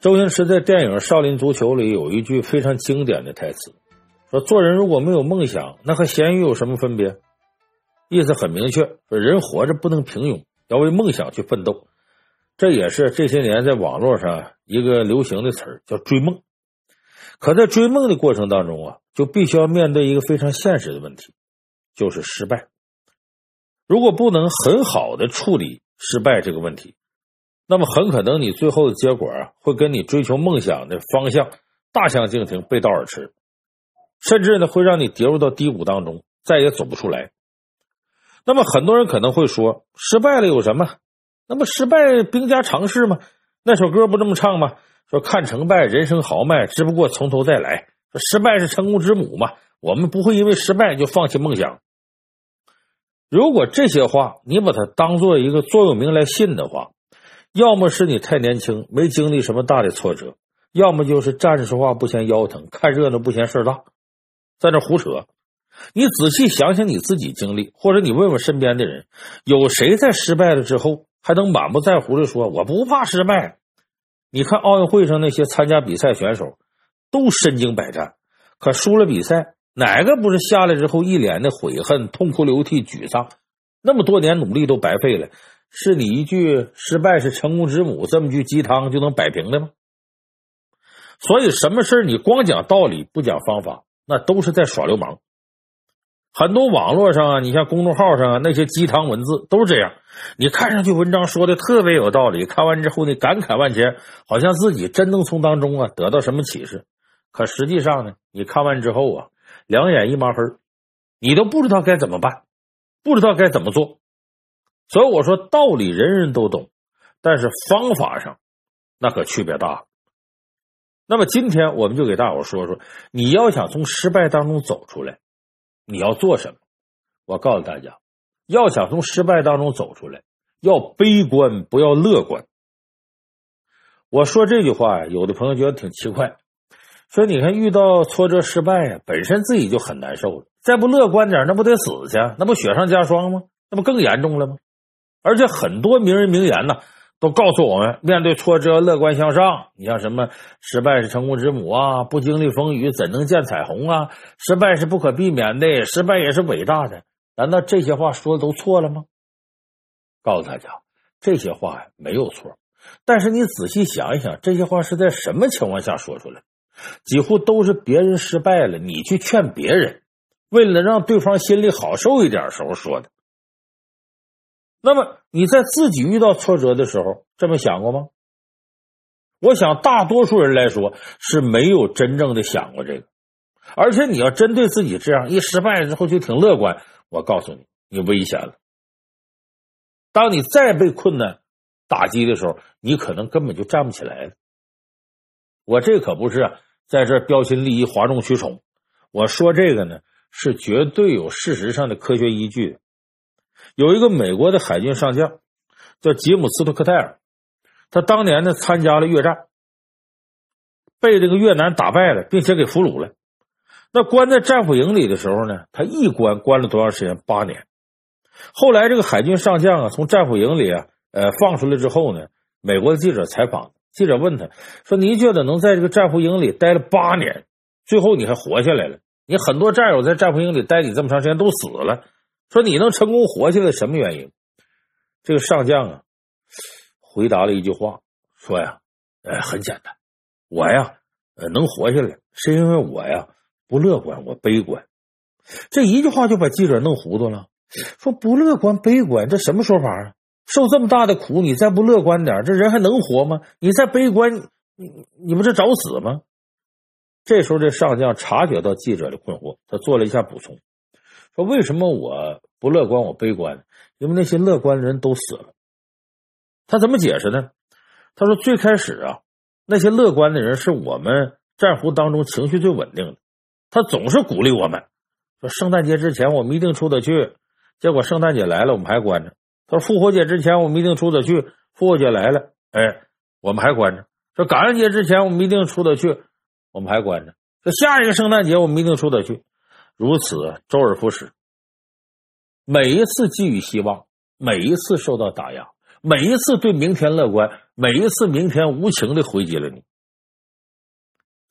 周星驰在电影《少林足球》里有一句非常经典的台词，说做人如果没有梦想，那和咸鱼有什么分别？意思很明确，说人活着不能平庸，要为梦想去奋斗。这也是这些年在网络上一个流行的词儿，叫追梦。可在追梦的过程当中就必须要面对一个非常现实的问题，就是失败。如果不能很好的处理失败这个问题，那么很可能你最后的结果会跟你追求梦想的方向大相径庭，背道而驰，甚至呢会让你跌入到低谷当中，再也走不出来。那么很多人可能会说，失败了有什么？那么失败兵家常事嘛，那首歌不这么唱吗？说看成败人生豪迈，只不过从头再来。说失败是成功之母嘛，我们不会因为失败就放弃梦想。如果这些话你把它当做一个座右铭来信的话，要么是你太年轻，没经历什么大的挫折，要么就是站着说话不嫌腰疼，看热闹不嫌事儿大，在那胡扯。你仔细想想你自己经历，或者你问问身边的人，有谁在失败了之后还能满不在乎的说我不怕失败？你看奥运会上那些参加比赛选手都身经百战，可输了比赛，哪个不是下来之后一脸的悔恨，痛哭流涕，沮丧，那么多年努力都白费了？是你一句失败是成功之母这么句鸡汤就能摆平的吗？所以什么事你光讲道理不讲方法，那都是在耍流氓。很多网络上你像公众号上那些鸡汤文字都是这样，你看上去文章说的特别有道理，看完之后你感慨万千，好像自己真能从当中得到什么启示。可实际上呢，你看完之后两眼一抹黑，你都不知道该怎么办，不知道该怎么做。所以我说道理人人都懂，但是方法上那可区别大了。那么今天我们就给大伙说说，你要想从失败当中走出来，你要做什么？我告诉大家，要想从失败当中走出来，要悲观不要乐观。我说这句话有的朋友觉得挺奇怪，说你看遇到挫折失败本身自己就很难受了，再不乐观点那不得死去，那不雪上加霜吗？那不更严重了吗？而且很多名人名言都告诉我们，面对挫折乐观向上。你像什么失败是成功之母不经历风雨怎能见彩虹失败是不可避免的，失败也是伟大的。难道这些话说的都错了吗？告诉大家，这些话没有错，但是你仔细想一想，这些话是在什么情况下说出来？几乎都是别人失败了，你去劝别人，为了让对方心里好受一点时候说的。那么你在自己遇到挫折的时候这么想过吗？我想大多数人来说是没有真正的想过这个。而且你要针对自己这样一失败之后就挺乐观，我告诉你，你危险了。当你再被困难打击的时候，你可能根本就站不起来了。我这可不是在这标新立异哗众取宠，我说这个呢是绝对有事实上的科学依据的。有一个美国的海军上将叫吉姆斯托克泰尔，他当年呢参加了越战，被这个越南打败了，并且给俘虏了。那关在战俘营里的时候呢，他一关了多长时间？8年。后来这个海军上将从战俘营里放出来之后呢，美国的记者采访，记者问他说，你觉得能在这个战俘营里待了8年，最后你还活下来了，你很多战友在战俘营里待你这么长时间都死了，说你能成功活下来什么原因？这个上将回答了一句话，说很简单，我能活下来是因为我不乐观，我悲观。这一句话就把记者弄糊涂了，说不乐观悲观这什么说法受这么大的苦你再不乐观点，这人还能活吗？你再悲观你不是找死吗？这时候这上将察觉到记者的困惑，他做了一下补充，说为什么我不乐观我悲观？因为那些乐观的人都死了。他怎么解释呢？他说最开始那些乐观的人是我们战俘当中情绪最稳定的，他总是鼓励我们，说圣诞节之前我们一定出得去，结果圣诞节来了我们还关着。他说复活节之前我们一定出得去，复活节来了我们还关着。说感恩节之前我们一定出得去，我们还关着。说下一个圣诞节我们一定出得去，如此周而复始。每一次寄予希望，每一次受到打压，每一次对明天乐观，每一次明天无情的回击了你，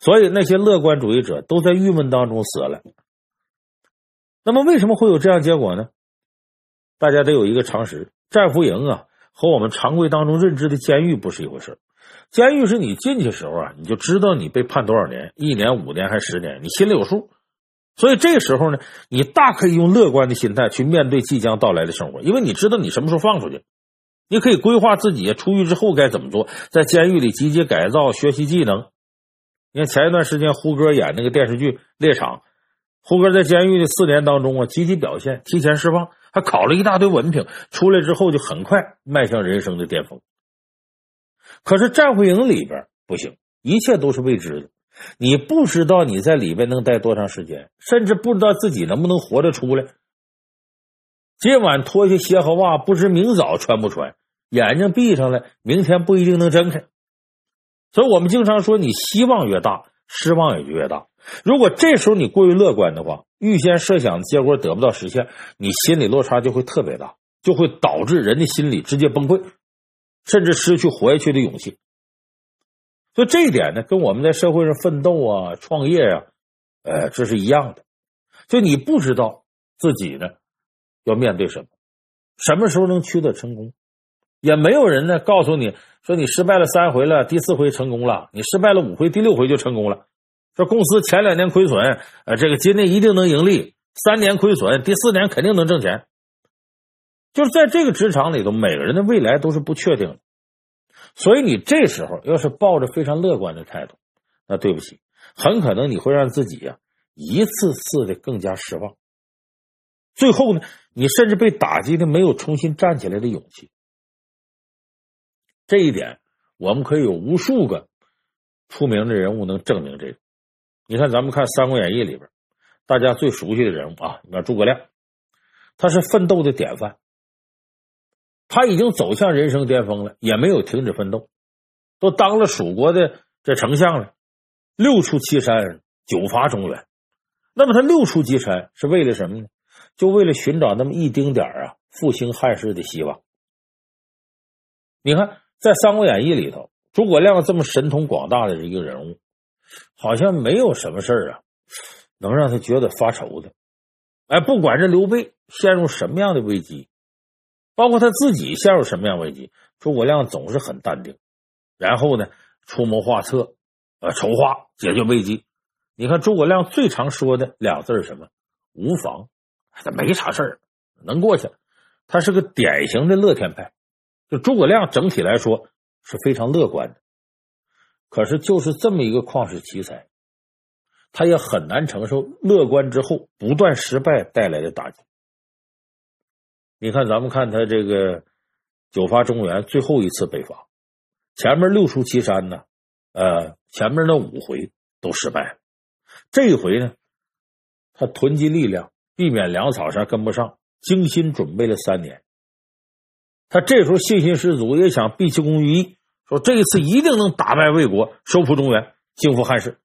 所以那些乐观主义者都在郁闷当中死了。那么为什么会有这样结果呢？大家得有一个常识，战俘营啊和我们常规当中认知的监狱不是一回事。监狱是你进去的时候啊，你就知道你被判多少年，1年、5年还是10年，你心里有数。所以这个时候呢，你大可以用乐观的心态去面对即将到来的生活，因为你知道你什么时候放出去。你可以规划自己出狱之后该怎么做，在监狱里积极改造，学习技能。你看前一段时间胡歌演那个电视剧《猎场》，胡歌在监狱的4年当中啊，积极表现，提前释放，还考了一大堆文凭，出来之后就很快迈向人生的巅峰。可是战俘营里边不行，一切都是未知的，你不知道你在里边能待多长时间，甚至不知道自己能不能活着出来。今晚脱下鞋和袜，不知明早穿不穿，眼睛闭上来，明天不一定能睁开。所以我们经常说，你希望越大，失望也就越大。如果这时候你过于乐观的话，预先设想的结果得不到实现，你心理落差就会特别大，就会导致人的心理直接崩溃，甚至失去活下去的勇气。所以这一点呢，跟我们在社会上奋斗啊、创业啊，这是一样的。就你不知道自己呢要面对什么，什么时候能取得成功，也没有人呢告诉你说你失败了3回了，第4回成功了，你失败了5回，第6回就成功了。说公司前2年亏损，这个今年一定能盈利，3年亏损，第4年肯定能挣钱。就是在这个职场里头，每个人的未来都是不确定的。所以你这时候要是抱着非常乐观的态度，那对不起，很可能你会让自己一次次的更加失望。最后呢，你甚至被打击的没有重新站起来的勇气。这一点我们可以有无数个出名的人物能证明这个。你看咱们看《三国演义》里边大家最熟悉的人物啊，你看诸葛亮，他是奋斗的典范，他已经走向人生巅峰了，也没有停止奋斗，都当了蜀国的这丞相了，6出祁山，9伐中原。那么他6出祁山是为了什么呢？就为了寻找那么一丁点复兴汉室的希望。你看在《三国演义》里头，诸葛亮这么神通广大的一个人物，好像没有什么事能让他觉得发愁的。不管是刘备陷入什么样的危机，包括他自己陷入什么样危机，诸葛亮总是很淡定，然后呢出谋划策，筹划解决危机。你看诸葛亮最常说的2个字是什么？无妨，他没啥事能过去。他是个典型的乐天派，就诸葛亮整体来说是非常乐观的。可是就是这么一个旷世奇才，他也很难承受乐观之后不断失败带来的打击。你看咱们看他这个9伐中原最后一次北伐，前面6出祁山呢，前面那5回都失败了。这一回呢，他囤积力量，避免粮草上跟不上，精心准备了3年。他这时候信心十足，也想毕其功于一，说这一次一定能打败魏国，收复中原，兴复汉室。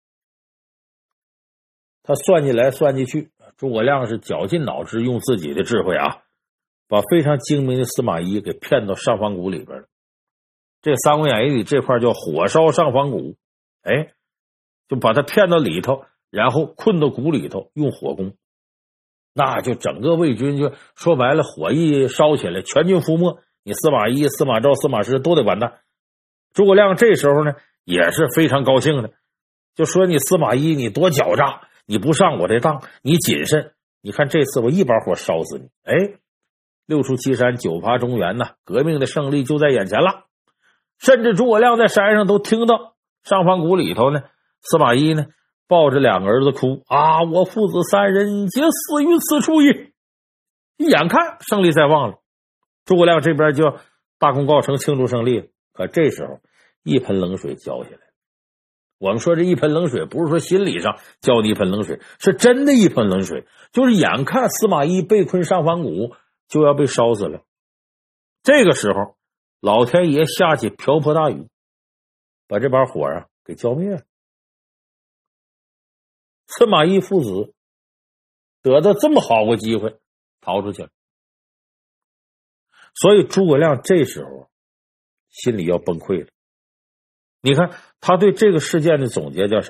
他算计来算计去，诸葛亮是绞尽脑汁，用自己的智慧把非常精明的司马懿给骗到上房谷里边了。这《三国演义》里这块叫火烧上房谷，就把他骗到里头，然后困到谷里头，用火攻。那就整个魏军就说白了，火一烧起来，全军覆没，你司马懿、司马昭、司马师都得完蛋。诸葛亮这时候呢也是非常高兴的，就说你司马懿你多狡诈，你不上我这当，你谨慎，你看这次我一把火烧死你。6出祁山，9伐中原革命的胜利就在眼前了。甚至诸葛亮在山上都听到上房谷里头呢，司马懿呢抱着2个儿子哭我父子3人皆死于此处也。眼看胜利在望了，诸葛亮这边就要大功告成，庆祝胜利了。可这时候一盆冷水浇下来。我们说这一盆冷水不是说心理上浇你一盆冷水，是真的一盆冷水，就是眼看司马懿被困上房谷就要被烧死了。这个时候老天爷下起瓢泼大雨，把这把火给浇灭了。司马懿父子得到这么好个机会逃出去了。所以诸葛亮这时候心里要崩溃了。你看他对这个事件的总结叫什么？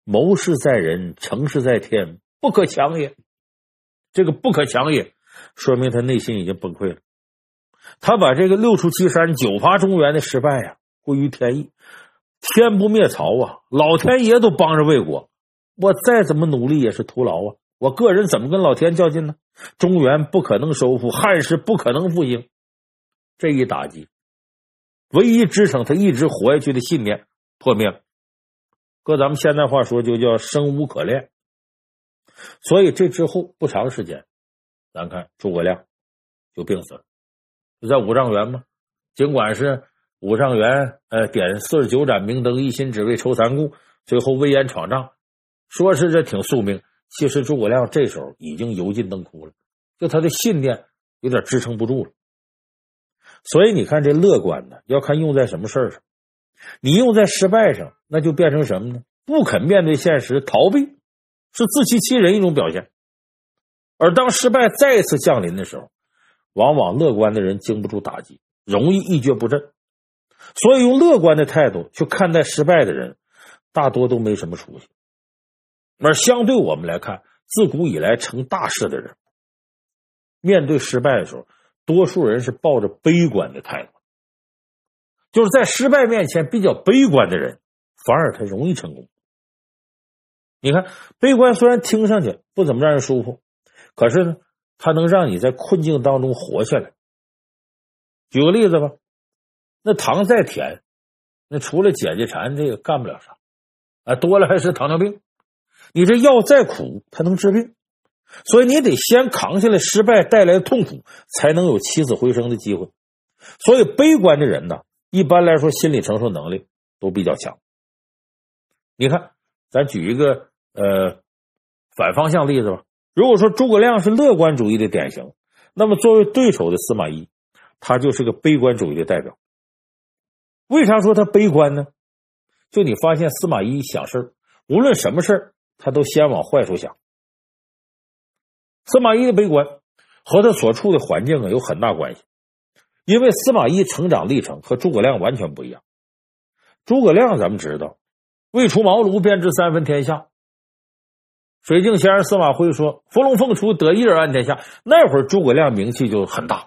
谋事在人，成事在天，不可强也。这个不可强也，说明他内心已经崩溃了。他把这个6出祁山9伐中原的失败啊归于天意。天不灭曹啊，老天爷都帮着魏国，我再怎么努力也是徒劳啊！我个人怎么跟老天较劲呢？中原不可能收复，汉室不可能复兴。这一打击，唯一支撑他一直活下去的信念破灭了。搁咱们现代话说，就叫生无可恋。所以这之后不长时间，咱看诸葛亮就病死了。就在五丈原嘛，尽管是五丈原点49盏明灯，一心只为酬三顾，最后危言闯帐，说是这挺宿命，其实诸葛亮这时候已经油尽灯枯了，就他的信念有点支撑不住了。所以你看这乐观呢，要看用在什么事儿上。你用在失败上，那就变成什么呢？不肯面对现实，逃避，是自欺欺人一种表现。而当失败再一次降临的时候，往往乐观的人经不住打击，容易一蹶不振。所以用乐观的态度去看待失败的人，大多都没什么出息。而相对我们来看，自古以来成大事的人，面对失败的时候，多数人是抱着悲观的态度。就是在失败面前比较悲观的人，反而他容易成功。你看，悲观虽然听上去不怎么让人舒服，可是呢，它能让你在困境当中活下来。举个例子吧，那糖再甜，那除了解解馋，这个干不了啥啊，多了还是糖尿病。你这药再苦，它能治病，所以你得先扛下来失败带来的痛苦，才能有起死回生的机会。所以悲观的人呢，一般来说心理承受能力都比较强。你看，咱举一个反方向例子吧。如果说诸葛亮是乐观主义的典型，那么作为对手的司马懿，他就是个悲观主义的代表。为啥说他悲观呢？就你发现司马懿想事儿，无论什么事儿，他都先往坏处想。司马懿的悲观和他所处的环境有很大关系，因为司马懿成长历程和诸葛亮完全不一样。诸葛亮咱们知道，未出茅庐便知三分天下。水镜先生司马徽说，伏龙凤雏，得一而安天下。那会儿诸葛亮名气就很大，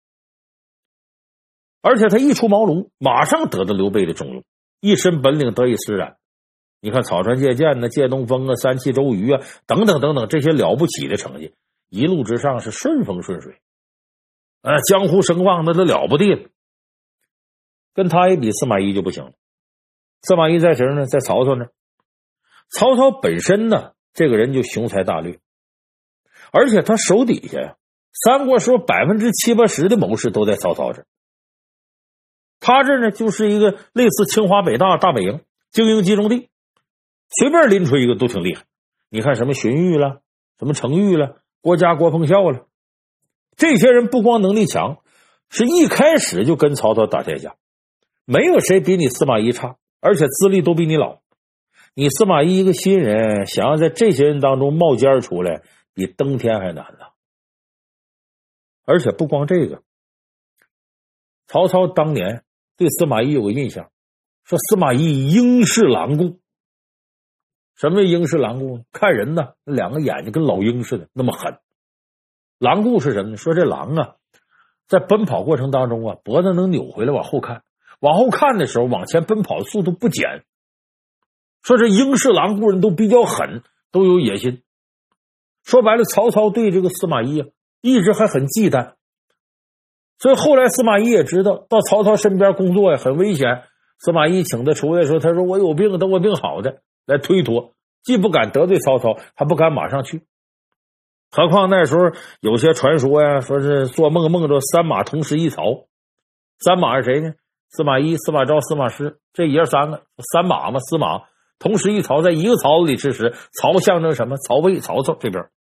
而且他一出茅庐，马上得到刘备的重用，一身本领得以施展。你看草船借箭呢，借东风啊，三气周瑜啊，等等等等，这些了不起的成绩，一路之上是顺风顺水，江湖声望那都了不地了。跟他一比，司马懿就不行了。司马懿在谁呢？在曹操那。曹操本身呢，这个人就雄才大略，而且他手底下呀，三国时候70%-80%的谋士都在曹操这儿。他这呢，就是一个类似清华北大大本营精英集中地，随便拎出一个都挺厉害。你看什么荀彧了，什么程昱了，郭嘉、郭奉孝了，这些人不光能力强，是一开始就跟曹操打天下，没有谁比你司马懿差，而且资历都比你老。你司马懿一个新人，想要在这些人当中冒尖出来，比登天还难呢。而且不光这个，曹操当年对司马懿有个印象，说司马懿英式狼顾。什么英式狼顾？看人呢，两个眼睛跟老鹰似的，那么狠。狼顾是什么呢？说这狼啊，在奔跑过程当中啊，脖子能扭回来往后看，往后看的时候，往前奔跑速度不减。说这英式狼顾人都比较狠，都有野心。说白了，曹操对这个司马懿啊，一直还很忌惮。所以后来司马懿也知道到曹操身边工作呀很危险，司马懿请他出来的时候，他说我有病，等我病好的，来推脱，既不敢得罪曹操，还不敢马上去。何况那时候有些传说呀，说是做梦梦着三马同时一曹。三马是谁呢？司马懿、司马昭、司马师，这爷三个，三马嘛，司马同时一曹，在一个槽子里吃食。曹象征什么？曹魏、曹操这边。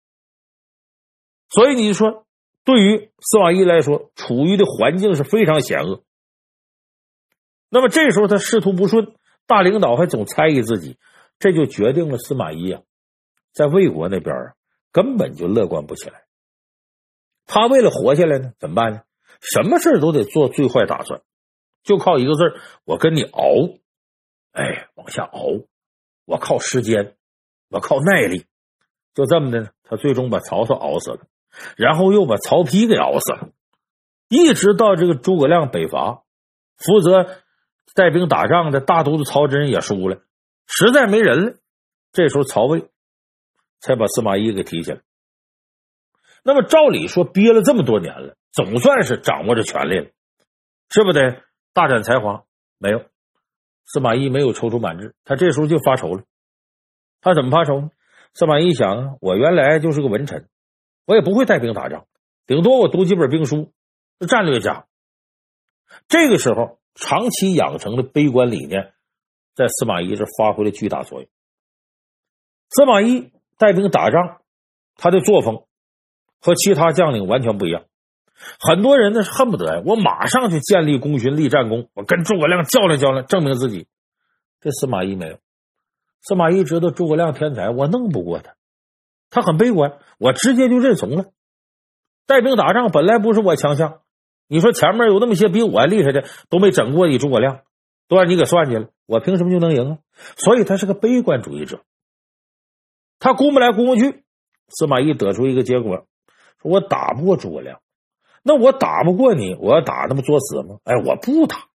所以你说对于司马懿来说，处于的环境是非常险恶。那么这时候他仕途不顺，大领导还总猜疑自己，这就决定了司马懿啊，在魏国那边啊，根本就乐观不起来。他为了活下来呢，怎么办呢？什么事都得做最坏打算，就靠一个字儿，我跟你熬。往下熬， 我靠时间，我靠耐力，就这么的呢，他最终把曹操熬死了，然后又把曹丕给熬死了，一直到这个诸葛亮北伐，负责带兵打仗的大都督曹真也输了，实在没人了，这时候曹魏才把司马懿给提起来。那么照理说憋了这么多年了，总算是掌握着权力了，是不得大展才华？没有，司马懿没有踌躇满志，他这时候就发愁了。他怎么发愁呢？司马懿想啊，我原来就是个文臣，我也不会带兵打仗，顶多我读几本兵书，是战略家。这个时候长期养成的悲观理念在司马懿这发挥了巨大作用。司马懿带兵打仗，他的作风和其他将领完全不一样。很多人呢是恨不得我马上去建立功勋立战功，我跟诸葛亮较量较量，证明自己。这司马懿没有，司马懿知道诸葛亮天才，我弄不过他，他很悲观，我直接就认怂了。带兵打仗本来不是我强项，你说前面有那么些比我厉害的都没整过你诸葛亮，都让你给算计了，我凭什么就能赢啊？所以他是个悲观主义者，他估摸来估摸去，司马懿得出一个结果，说我打不过诸葛亮，那我打不过你，我要打那么作死吗？哎，我不打。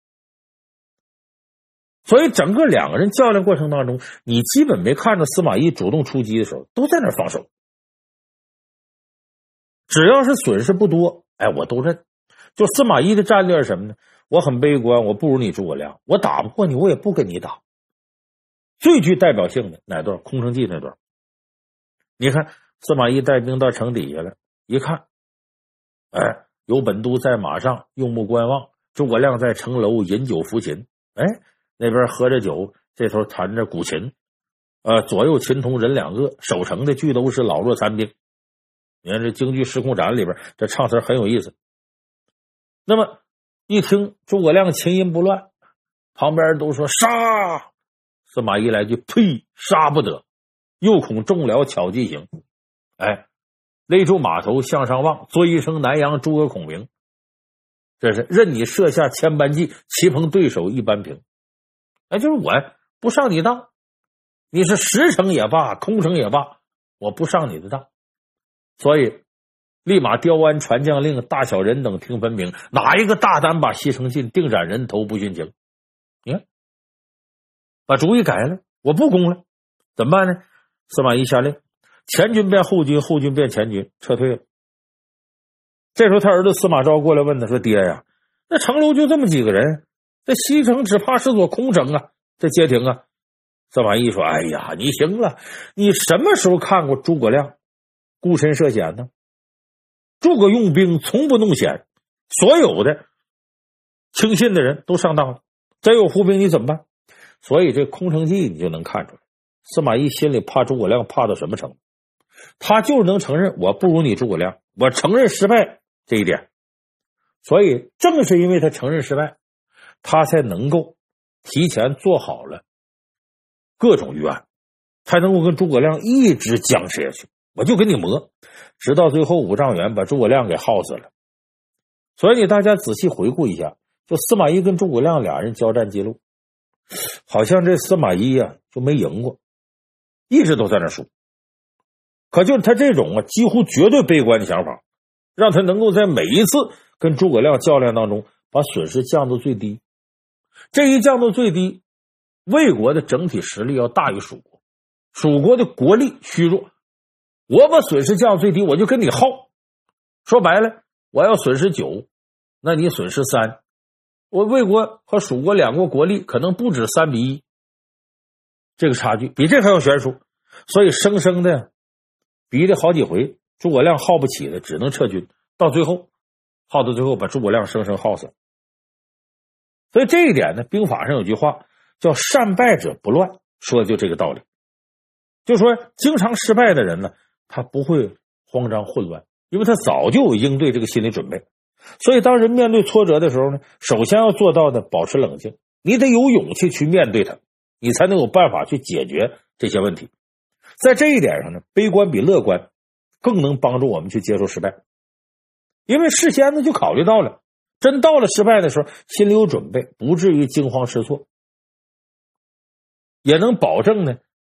所以整个两个人较量过程当中，你基本没看着司马懿主动出击的时候，都在那儿防守。只要是损失不多，哎，我都认。就司马懿的战略是什么呢？我很悲观，我不如你诸葛亮，我打不过你，我也不跟你打。最具代表性的哪段？空城计那段。你看司马懿带兵到城底下了，一看，哎，有本都在马上用目观望，诸葛亮在城楼饮酒抚琴，哎，那边喝着酒，这头弹着古琴，左右琴童人两个，守城的俱都是老弱残兵。你看这京剧《时空斩》里边这唱词很有意思。那么一听诸葛亮琴音不乱，旁边人都说杀，司马懿来句呸，杀不得，又恐众僚巧计行。哎，勒住马头向上望，作一声南阳诸葛孔明，这是任你设下千般计，棋逢对手一般平。哎，就是我不上你当，你是实诚也罢，空城也罢，我不上你的当。所以立马雕鞍传将令，大小人等听分明，哪一个大胆把西城进，定斩人头不殉情。你看把主意改了，我不攻了，怎么办呢？司马懿下令，前军变后军，后军变前军，撤退了。这时候他儿子司马昭过来问他说，爹呀，那城楼就这么几个人，这西城只怕是座空城啊，这街亭啊。司马懿说，哎呀，你行了，你什么时候看过诸葛亮孤身涉险呢？诸葛用兵从不弄险，所有的轻信的人都上当了，真有伏兵你怎么办？所以这空城计你就能看出来，司马懿心里怕诸葛亮怕到什么程度。他就是能承认我不如你诸葛亮，我承认失败这一点。所以正是因为他承认失败，他才能够提前做好了各种预案，才能够跟诸葛亮一直僵持下去，我就跟你磨，直到最后五丈原把诸葛亮给耗死了。所以你大家仔细回顾一下，就司马懿跟诸葛亮俩人交战记录，好像这司马懿啊就没赢过，一直都在那输。可就是他这种几乎绝对悲观的想法，让他能够在每一次跟诸葛亮较量当中把损失降到最低。这一降到最低，魏国的整体实力要大于蜀国，蜀国的国力虚弱，我把损失降到最低，我就跟你耗。说白了，我要损失9，那你损失3，我魏国和蜀国两国国力可能不止3:1，这个差距比这还要悬殊。所以生生的逼了好几回，诸葛亮耗不起的，只能撤军，到最后耗到最后把诸葛亮生生耗死。所以这一点呢，兵法上有句话叫善败者不乱，说的就这个道理。就说经常失败的人呢，他不会慌张混乱，因为他早就有应对这个心理准备。所以当人面对挫折的时候呢，首先要做到的保持冷静，你得有勇气去面对它，你才能有办法去解决这些问题。在这一点上呢，悲观比乐观更能帮助我们去接受失败，因为事先呢就考虑到了，真到了失败的时候心里有准备，不至于惊慌失措，也能保证呢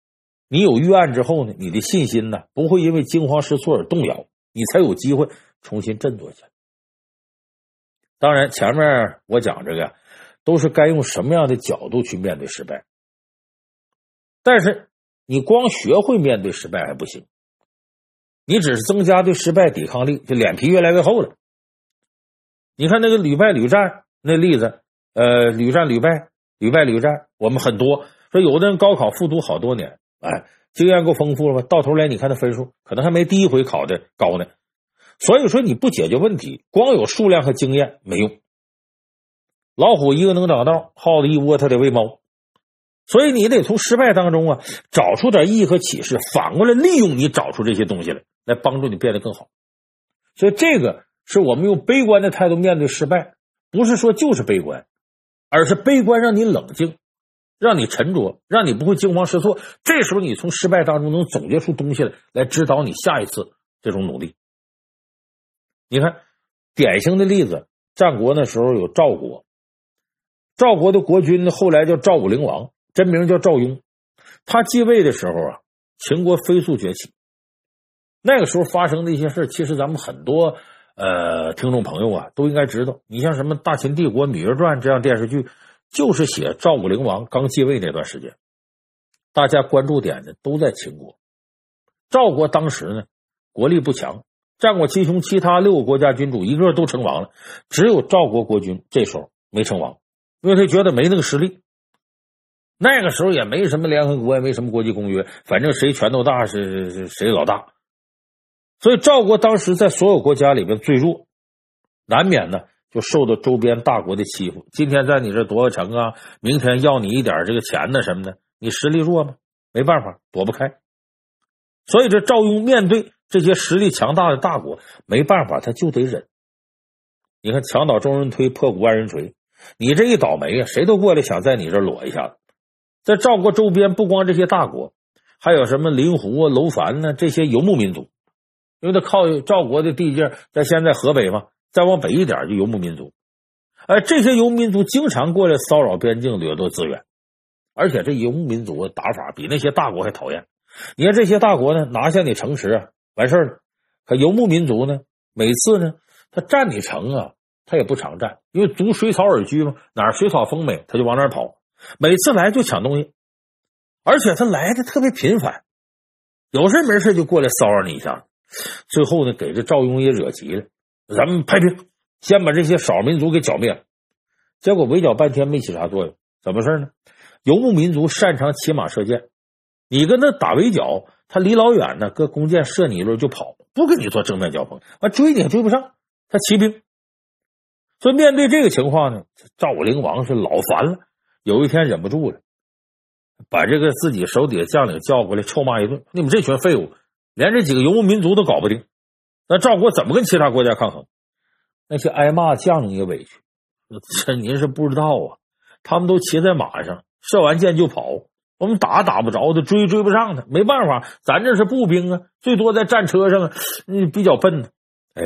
你有预案之后呢，你的信心呢不会因为惊慌失措而动摇，你才有机会重新振作起来。当然前面我讲这个都是该用什么样的角度去面对失败，但是你光学会面对失败还不行，你只是增加对失败抵抗力，就脸皮越来越厚了。你看那个屡败屡战那例子，屡战屡败，屡败屡战，我们很多说有的人高考复读好多年，经验够丰富了吧，到头来你看他分数可能还没第一回考的高呢。所以说你不解决问题，光有数量和经验没用。老虎一个能找到，耗子一窝它得喂猫。所以你得从失败当中找出点意义和启示，反过来利用你找出这些东西来帮助你变得更好。所以这个是我们用悲观的态度面对失败，不是说就是悲观，而是悲观让你冷静，让你沉着，让你不会惊慌失措。这时候你从失败当中能总结出东西来指导你下一次这种努力。你看典型的例子，战国那时候有赵国，赵国的国君呢后来叫赵武灵王，真名叫赵雍。他继位的时候秦国飞速崛起。那个时候发生的一些事，其实咱们很多听众朋友都应该知道。你像什么《大秦帝国芈月传》这样电视剧，就是写赵武灵王刚继位那段时间。大家关注点呢都在秦国。赵国当时呢国力不强，战国七雄其他6个国家君主一个都称王了，只有赵国国君这时候没称王，因为他觉得没那个实力。那个时候也没什么联合国，也没什么国际公约，反正谁拳头大是谁老大。所以赵国当时在所有国家里边最弱，难免呢就受到周边大国的欺负。今天在你这夺个城明天要你一点这个钱呢什么的，你实力弱吗？没办法，躲不开。所以这赵雍面对这些实力强大的大国，没办法，他就得忍。你看墙倒众人推，破鼓万人锤，你这一倒霉谁都过来想在你这裸一下子。在赵国周边不光这些大国，还有什么临湖楼烦这些游牧民族，因为他靠赵国的地界在现在河北嘛，再往北一点就游牧民族。这些游牧民族经常过来骚扰边境，掠夺资源。而且这游牧民族打法比那些大国还讨厌。你看这些大国呢拿下你城池完事了，可游牧民族呢每次呢他占你城他也不常占，因为逐水草而居嘛，哪儿水草丰美他就往哪儿跑，每次来就抢东西，而且他来的特别频繁，有事没事就过来骚扰你一下。最后呢给这赵雍也惹急了，咱们派兵先把这些少数民族给剿灭了。结果围剿半天没起啥作用。怎么事呢？游牧民族擅长骑马射箭，你跟他打围剿，他离老远呢搁弓箭射你一轮就跑，不跟你做正面交锋，追你也追不上，他骑兵。所以面对这个情况呢，赵武灵王是老烦了。有一天忍不住了，把这个自己手底下将领叫过来臭骂一顿，你们这群废物连这几个游牧民族都搞不定，那赵国怎么跟其他国家抗衡？那些挨骂将领也委屈，这您是不知道他们都骑在马上，射完箭就跑，我们打不着的，追不上他，没办法，咱这是步兵最多在战车上比较笨呢。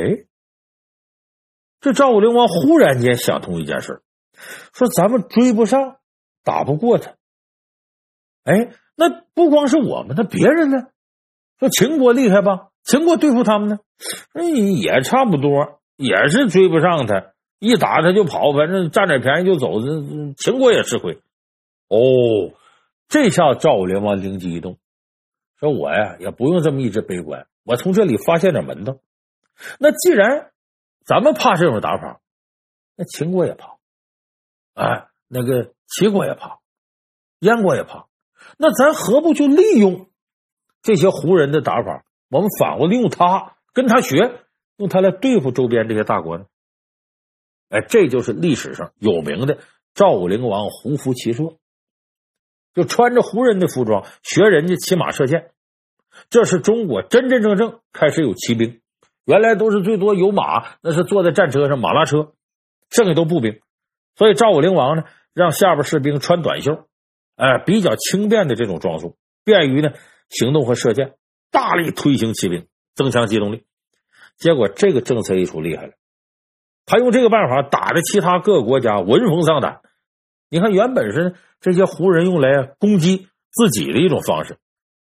这赵武灵王忽然间想通一件事，说咱们追不上，打不过他，那不光是我们，那别人呢？说秦国厉害吧，秦国对付他们呢，也差不多，也是追不上他，一打他就跑，反正占点便宜就走，秦国也吃亏。这下赵武灵王灵机一动，说我也不用这么一直悲观，我从这里发现点门道。那既然咱们怕这种打法，那秦国也怕，那个齐国也怕，燕国也怕，那咱何不就利用这些胡人的打法，我们反过来用他跟他学，用他来对付周边这些大国呢？这就是历史上有名的赵武灵王胡服骑射，就穿着胡人的服装学人家骑马射箭。这是中国真真正正开始有骑兵，原来都是最多有马，那是坐在战车上马拉车，剩下都步兵。所以赵武灵王呢让下边士兵穿短袖，比较轻便的这种装束，便于呢行动和射箭，大力推行骑兵，增强机动力。结果这个政策一出厉害了，他用这个办法打的其他各个国家闻风丧胆。你看原本是这些胡人用来攻击自己的一种方式，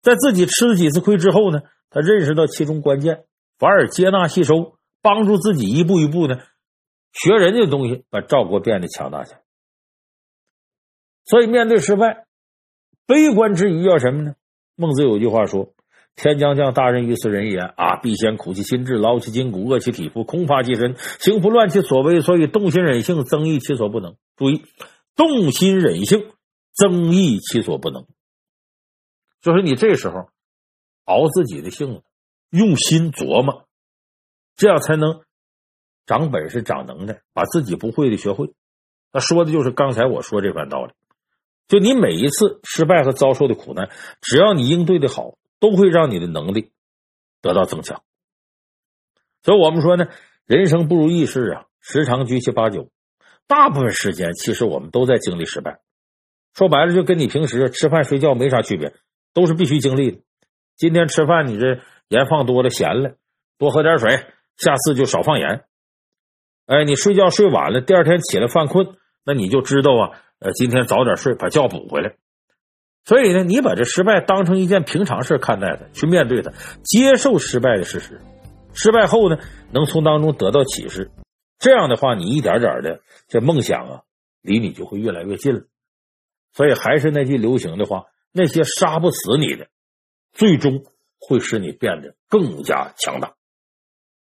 在自己吃了几次亏之后呢，他认识到其中关键，反而接纳吸收，帮助自己一步一步呢学人家的东西，把赵国变得强大起来。所以面对失败，悲观之余要什么呢？孟子有句话说：天将降大任于斯人也啊！必先苦其心志，劳其筋骨，饿其体肤，空乏其身，行拂乱其所为，所以动心忍性，增益其所不能。注意，动心忍性，增益其所不能，就是你这时候熬自己的性子，用心琢磨，这样才能长本事、长能耐，把自己不会的学会。那说的就是刚才我说这番道理。就你每一次失败和遭受的苦难，只要你应对的好，都会让你的能力得到增强。所以我们说呢，人生不如意事啊，十常居其八九，大部分时间其实我们都在经历失败。说白了，就跟你平时吃饭睡觉没啥区别，都是必须经历的。今天吃饭你这盐放多了咸了，多喝点水，下次就少放盐。你睡觉睡晚了，第二天起来犯困，那你就知道啊，今天早点睡，把觉补回来。所以呢，你把这失败当成一件平常事看待它，去面对它，接受失败的事实。失败后呢，能从当中得到启示。这样的话，你一点点的这梦想啊，离你就会越来越近了。所以还是那句流行的话，那些杀不死你的，最终会使你变得更加强大。